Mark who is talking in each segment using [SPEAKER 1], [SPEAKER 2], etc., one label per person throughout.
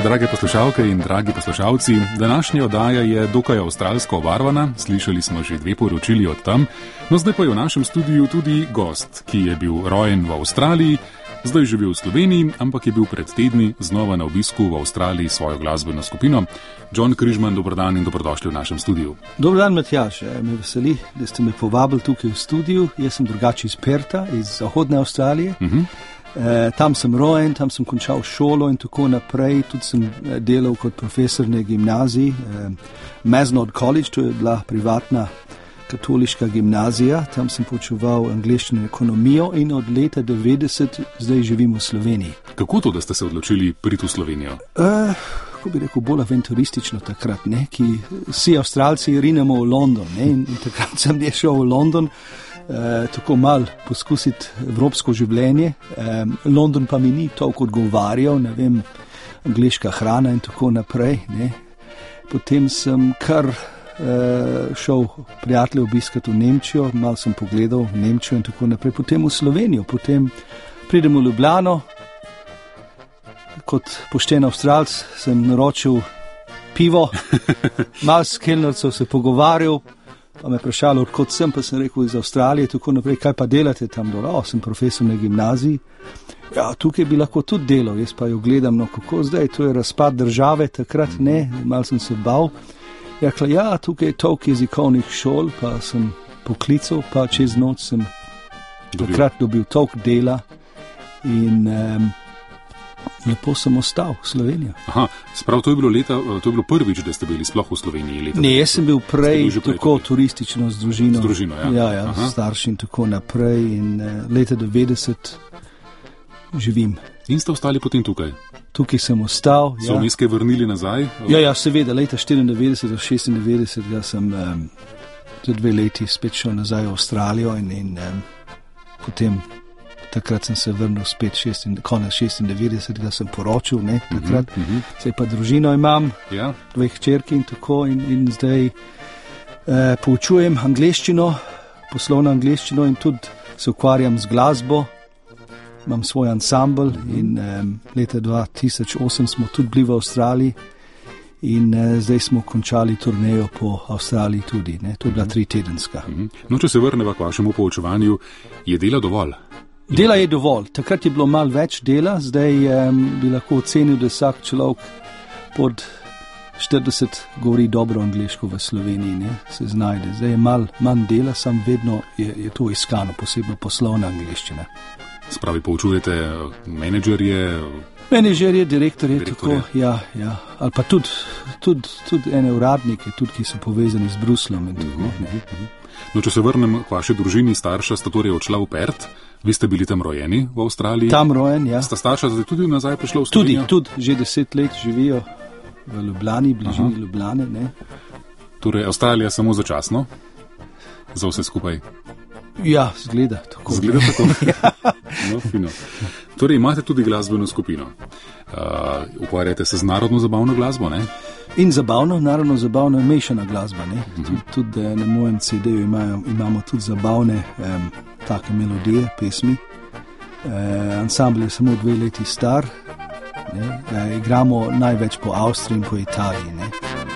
[SPEAKER 1] Drage poslušalke in dragi poslušalci, današnja oddaja je dokaj avstralsko obarvana, slišali smo že 2 poročili od tam, no zdaj pa je v našem studiu tudi gost, ki je bil rojen v Avstraliji, zdaj živi v Sloveniji, ampak je bil pred tedni znova na obisku v Avstraliji svojo glasbeno skupino. John Križman, dobrodan in dobrodošli v našem studiu.
[SPEAKER 2] Dobrodan, Matjaž, me veseli, da ste me povabili tukaj v studiu. Jaz sem drugače iz Pertha, iz zahodne Avstralije. Tam sem rojen, tam sem končal šolo in tako naprej. Tudi sem delal kot profesor na gimnaziji. Mazenod College, to je bila privatna katoliška gimnazija. Tam sem poučeval angleščino in ekonomijo in od leta 90 zdaj živim v Sloveniji.
[SPEAKER 1] Kako to, da ste se odločili priti v Slovenijo?
[SPEAKER 2] Kako bi rekel, bolj avanturistično takrat, ne? Ki vsi Avstralci rinemo v London, ne? In takrat sem šel v London. Tako mal poskusiti evropsko življenje. London pa mi ni toliko odgovarjal, ne vem, angleška hrana in tako naprej, ne. Potem sem kar šel prijatelje obiskati v Nemčijo, mal sem pogledal v Nemčijo in tako naprej, potem v Slovenijo, potem pridem v Ljubljano, kot pošten Avstralc sem naročil pivo, mal s kelnercev se pogovarjal, pa me vprašalo, odkot sem, pa sem rekel iz Avstralije, tako naprej, kaj pa delate tam dol? Sem profesor na gimnaziji. Ja, tukaj bi lahko tudi delal, jaz pa jo gledam, no kako zdaj, to je razpad države, takrat ne, malo sem se bal. Rekla, ja, tukaj je toliko jezikovnih šol, pa sem poklical, pa čez noč sem takrat dobil toliko dela in lepo sem ostal v Sloveniji.
[SPEAKER 1] Aha, sprav, to je bilo prvič, da ste bili sploh v Sloveniji?
[SPEAKER 2] Ne, jaz sem bil prej tako turistično z družino.
[SPEAKER 1] Z družino, ja.
[SPEAKER 2] Ja, starši in tako naprej in leta 90 živim.
[SPEAKER 1] In ste ostali potem tukaj?
[SPEAKER 2] Tukaj sem ostal, ja.
[SPEAKER 1] So vmeske vrnili nazaj?
[SPEAKER 2] Ja, seveda, leta 94 do 96 sem za 2 leti spet šel nazaj v Avstralijo in potem takrat sem se vrnil spet, konec 96, da sem poročil, ne, takrat. Zdaj pa družino imam, 2 hčerke in tako in zdaj poučujem angleščino, poslovno angleščino in tudi se ukvarjam z glasbo. Imam svoj ansambl in leta 2008 smo tudi bili v Avstraliji in zdaj smo končali turnejo po Avstraliji tudi, ne, to je bila 3-tedenska.
[SPEAKER 1] No, če se vrneva k vašemu poučevanju, je dela dovolj?
[SPEAKER 2] Dela je dovolj, takrat je bilo malo več dela, zdaj bi lahko ocenil, da vsak človek pod 40 govori dobro angleško v Sloveniji, ne, se znajde. Zdaj je manj dela, sam vedno je to iskano, posebno poslovna angleščina.
[SPEAKER 1] Spravi, poučujete
[SPEAKER 2] menedžerje, direktorje, tako, ja, ali pa tudi ene uradnike, tudi ki so povezani z Bruslom in tako, ne.
[SPEAKER 1] No, če se vrnem k vaši družini, starša sta torej odšla v Perth. Vi ste bili tam rojeni v Avstraliji?
[SPEAKER 2] Tam rojen, ja.
[SPEAKER 1] Sta starša zdaj tudi nazaj prišla v Slovenijo?
[SPEAKER 2] Tudi, že 10 let živijo v Ljubljani, bližini Ljubljane, ne.
[SPEAKER 1] Torej, Avstralija samo začasno? Za vse skupaj?
[SPEAKER 2] Ja, zgleda tako.
[SPEAKER 1] Zgleda tako? No, fino. Torej, imate tudi glasbeno skupino. Ukvarjate se z narodno-zabavno glasbo, ne?
[SPEAKER 2] In zabavno, narodno-zabavno je mešana glasba, ne. Tudi na mojem CD-ju imamo tudi zabavne take melodije, pesmi. Ansambl je samo 2 leti star, ne. Igramo največ po Avstriji in po Italiji, ne.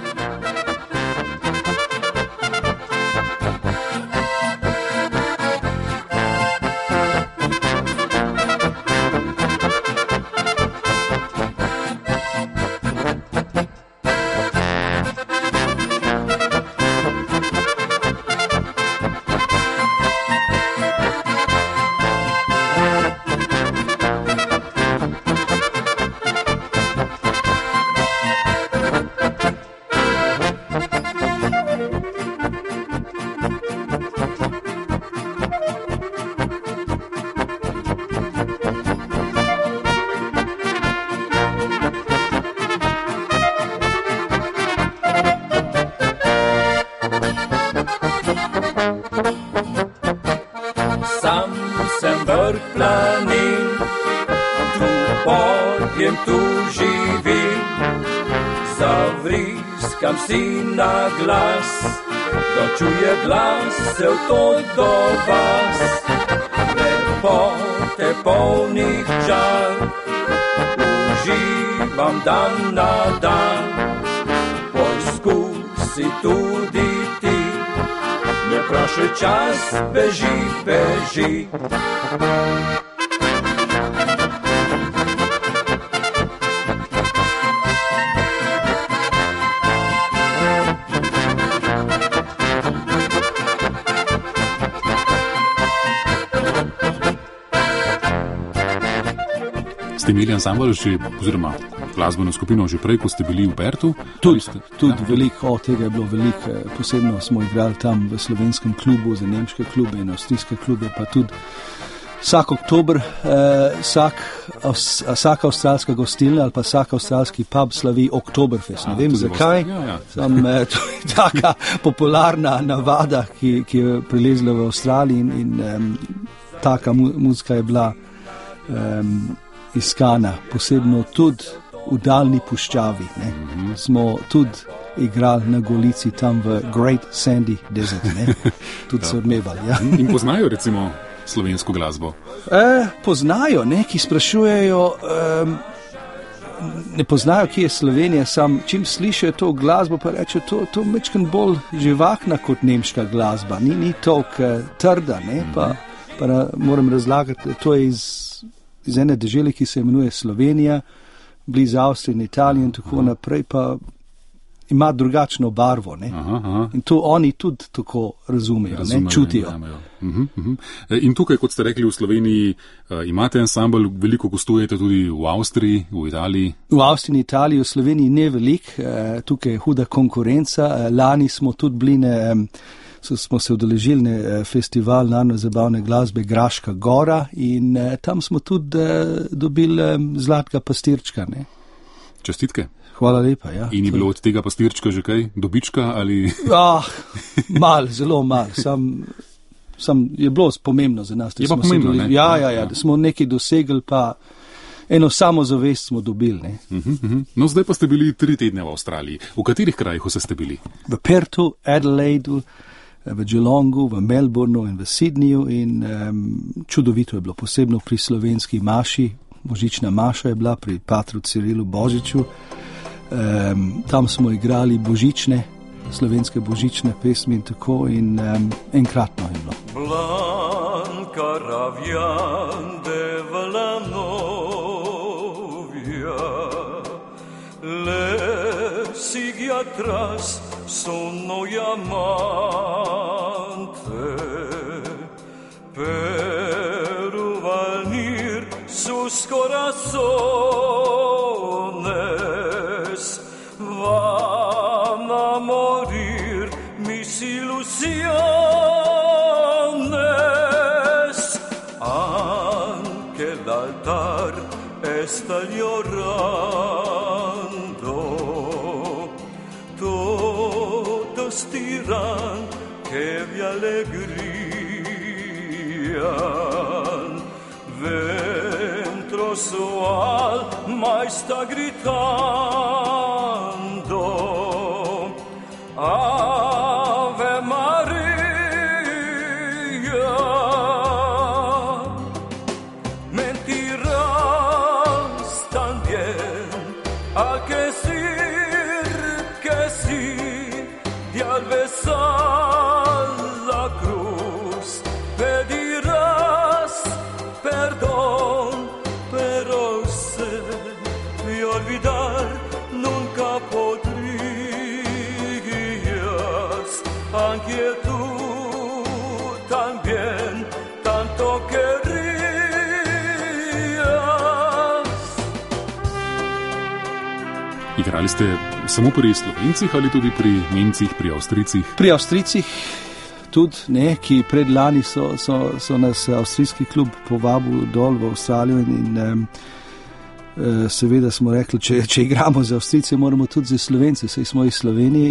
[SPEAKER 3] Bogiem tu živim, zavriskam si na glas, da čuje glas se vtod do vas. Lepote polnih čar, uživam vam dan na dan. Poizkusi tudi ti, ne vprašaj čas, beži, beži.
[SPEAKER 1] Ste imeli ansambl oziroma glasbeno skupino že prej, ko ste bili v Pertu?
[SPEAKER 2] Tudi veliko od tega je bilo veliko. Posebno smo igrali tam v slovenskem klubu, za nemške klube in avstrijske klube, pa tudi vsak oktober, vsaka avstralska gostilna ali pa vsak avstralski pub slavi Oktoberfest. Ne vem zakaj, to je taka popularna navada, ki je prilezla v Avstraliji in taka muzika je bila iskana, posebno tudi v daljni puščavi. Smo tudi igrali na Golici tam v Great Sandy Desert. Tudi se odmevali. Ja.
[SPEAKER 1] In poznajo recimo slovensko glasbo?
[SPEAKER 2] Poznajo, ki sprašujejo, ne poznajo, kje je Slovenija, sam čim slišijo to glasbo, pa rečejo, to mečken bolj živahna kot nemška glasba, ni toliko trda, pa moram razlagati, to je iz ene dežele, ki se imenuje Slovenija, blizu Avstrije in Italije in tako naprej, pa ima drugačno barvo. In to oni tudi tako razumejo, čutijo.
[SPEAKER 1] In tukaj, kot ste rekli, v Sloveniji imate ansambl, veliko gostujete tudi v Avstriji, v Italiji?
[SPEAKER 2] V Avstriji in Italiji, v Sloveniji ne veliko, tukaj je huda konkurenca. Lani smo tudi bili smo se udeležili festival narodno-zabavne glasbe Graška Gora in tam smo tudi dobili zlatega pastirčka.
[SPEAKER 1] Čestitke.
[SPEAKER 2] Hvala lepa, ja.
[SPEAKER 1] In je bilo od tega pastirčka že kaj? Dobička ali?
[SPEAKER 2] Zelo mal. Sam je bilo pomembno za nas.
[SPEAKER 1] Je pa pomembno, ne?
[SPEAKER 2] Ja, da smo nekaj dosegli, pa eno samozavest smo dobili.
[SPEAKER 1] No, zdaj pa ste bili 3 tedne v Avstraliji. V katerih krajih vse ste bili?
[SPEAKER 2] V Pertu, Adelaidu, v Geelongu, v Melbourneu in v Sydneyju in čudovito je bilo, posebno pri slovenski maši, božična maša je bila pri patru Cirilu Božiču. Tam smo igrali slovenske božične pesmi in tako in enkratno je bilo.
[SPEAKER 3] Blanca Ravian de Valanovia, le sigue atrás sono amante, pero venir sus corazones van a morir mis ilusiones, aunque el altar está llorando, todos dirán que mi alegría dentro su alma está gritando, Ave María. Mentirás también al decir que sí, y al besar la cruz pedirás perdón, pero sé y olvidar nunca podrías, aunque tú también tanto querías.
[SPEAKER 1] Igrali ste samo pri Slovencih ali tudi pri Nemcih, pri Avstrijcih?
[SPEAKER 2] Pri Avstrijcih tudi, ki predlani so nas avstrijski klub povabil dol v Avstralijo in seveda smo rekli, če igramo za Avstrijce, moramo tudi za Slovence, saj smo iz Slovenije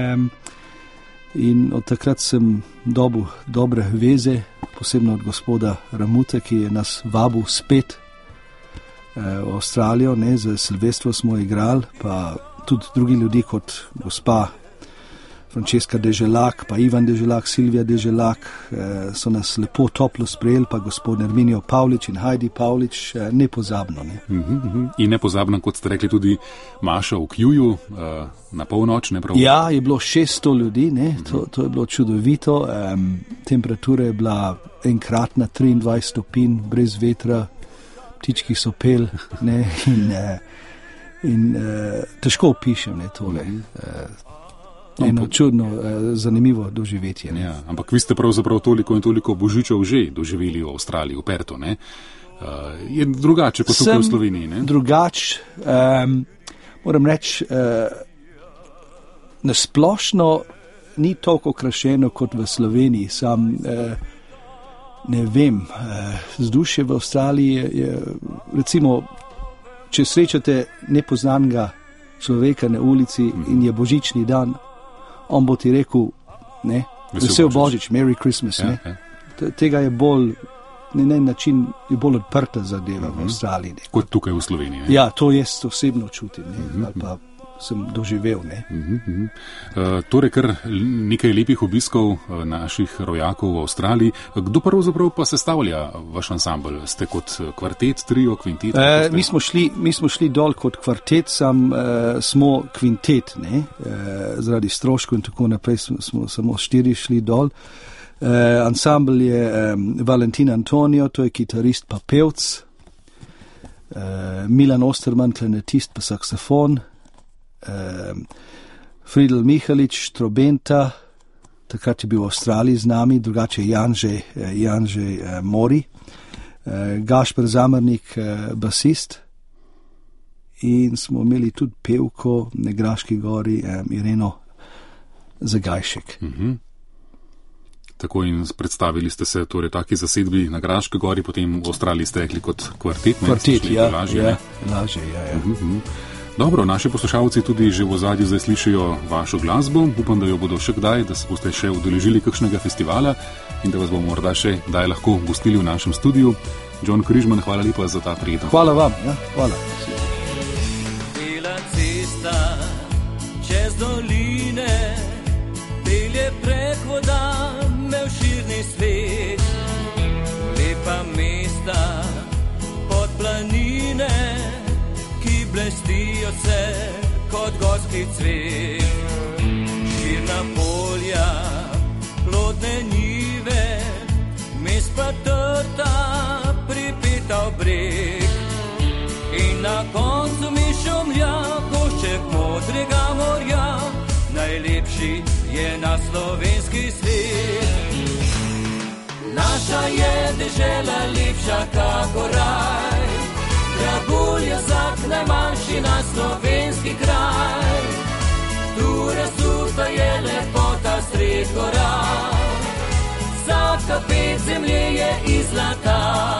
[SPEAKER 2] in od takrat sem dobil dobre veze, posebno od gospoda Ramute, ki je nas vabil spet v Avstralijo, za Silvestro smo igrali, pa tudi drugi ljudje kot gospa Francesca Deželak, pa Ivan Deželak, Silvija Deželak, so nas lepo toplo sprejeli, pa gospod Erminijo Pavlič in Heidi Pavlič, nepozabno. Ne?
[SPEAKER 1] In nepozabno, kot ste rekli, tudi Maša v Kjuju na polnoč, ne prav?
[SPEAKER 2] Ja, je bilo 600 ljudi, ne? To je bilo čudovito, temperatura je bila enkratna 23 stopinj, brez vetra, ptički so pel, ne? In težko opišem, ne, tole. Eno čudno, zanimivo doživetje.
[SPEAKER 1] Ja, ampak vi ste pravzaprav toliko in toliko božičev že doživeli v Avstraliji, v Perthu, ne? Je drugače kot tukaj v Sloveniji, ne?
[SPEAKER 2] Drugače, moram reči, nasplošno ni toliko okrašeno kot v Sloveniji, sam ne vem, vzdušje v Avstraliji je, recimo, če srečate nepoznanega človeka na ulici in je božični dan, on bo ti rekel, ne, vesel Božič, Merry Christmas, ne. Tega je bolj, na način je bolj odprta zadeva v Avstraliji. Ne.
[SPEAKER 1] Kot tukaj v Sloveniji, ne?
[SPEAKER 2] Ja, to jaz osebno čutim, ne, ali pa sem doživel, ne.
[SPEAKER 1] Torej, kar nekaj lepih obiskov naših rojakov v Avstraliji. Kdo pravzaprav pa sestavlja vaš ansambl? Ste kot kvartet, trio, kvintet?
[SPEAKER 2] Mi smo šli dol kot kvartet, smo kvintet, ne, zaradi stroškov in tako naprej smo samo 4 šli dol. Ansambl je Valentin Antonio, to je kitarist pa pevc, Milan Osterman, klarnetist pa saksofon, Friedel Mihalič, trobenta, takrat je bil v Avstraliji z nami, drugače Janže Mori, Gašper Zamrnik, basist, in smo imeli tudi pevko na Graški gori, Ireno Zagajšek.
[SPEAKER 1] Tako, in predstavili ste se torej taki zasedbi na Graški gori, potem v Avstraliji ste rekli kot kvartet.
[SPEAKER 2] Kvartet, ja, lažje.
[SPEAKER 1] Dobro, naši poslušalci tudi že v ozadju zdaj slišijo vašo glasbo. Upam, da jo bodo še kdaj, da se boste še udeležili kakšnega festivala in da vas bomo morda še kdaj lahko gostili v našem studiu. John Križman, hvala lepa za ta prijetno.
[SPEAKER 2] Hvala vam, ja, hvala.
[SPEAKER 3] Bela cesta čez doline, pelje prek voda, me v širni svet, lepa mesta pod planine, blestijo se kot gorski cvet. Širna polja, plodne njive, mes pa trta, pripeta v breg. In na koncu mi šumlja košček modrega morja, najlepši je na slovenski svet. Naša je dežela lepša kako raj, Dragulja zak, najmanjši na slovenski kraj. Tu razsuta je lepota sred gora, vsaka ped zemlje je iz zlata.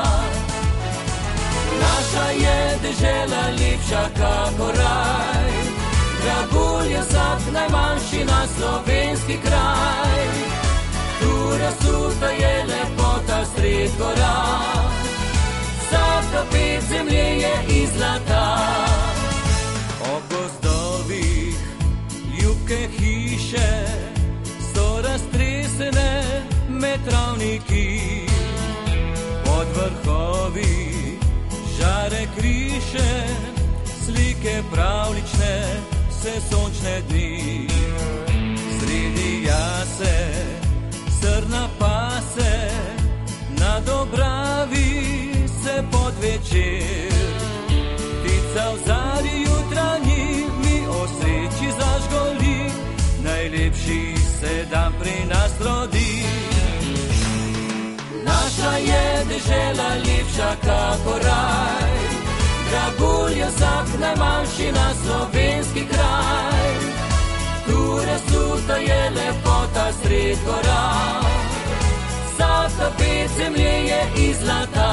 [SPEAKER 3] Naša je dežela lepša kako raj, Dragulja zak, najmanjši na slovenski kraj. Tu razsuta je lepota sred gora, vsaka ped zemlje je iz zlata. Ob gozdovih ljubke hiše so raztresene med travniki, pod vrhovi žare kriše, slike pravlične, vse sončne dni. Sredi jase srna pase, na Dobravi se pod večer, ptica v zari jutranji mi o sreči zažgoli, najlepši se dan pri nas rodi. Naša je dežela lepša kako raj, Dragulja zak, najmanjši na slovenski kraj. Tu razsuta je lepota sred gora, vsaka ped zemlje je iz zlata.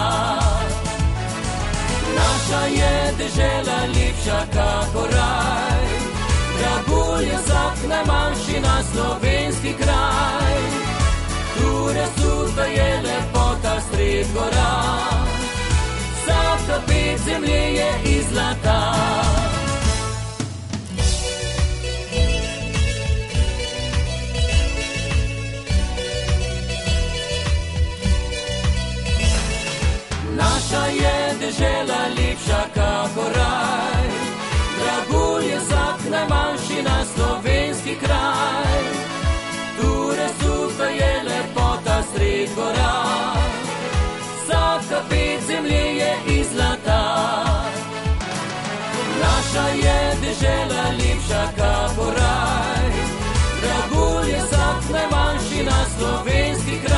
[SPEAKER 3] Naša je dežela lepša kako raj, Dragulja zak, najmanjši na slovenski kraj. Tu razsuta je lepota sred gora, vsaka ped zemlje je iz zlata. Naša je dežela lepša kako raj, Dragulj je vsak najmanjši na slovenski kraj. Tu razsuta je lepota sred gora, vsaka ped zemlje je iz zlata. Naša je dežela lepša kako raj, Dragulj je vsak najmanjši na slovenski kraj.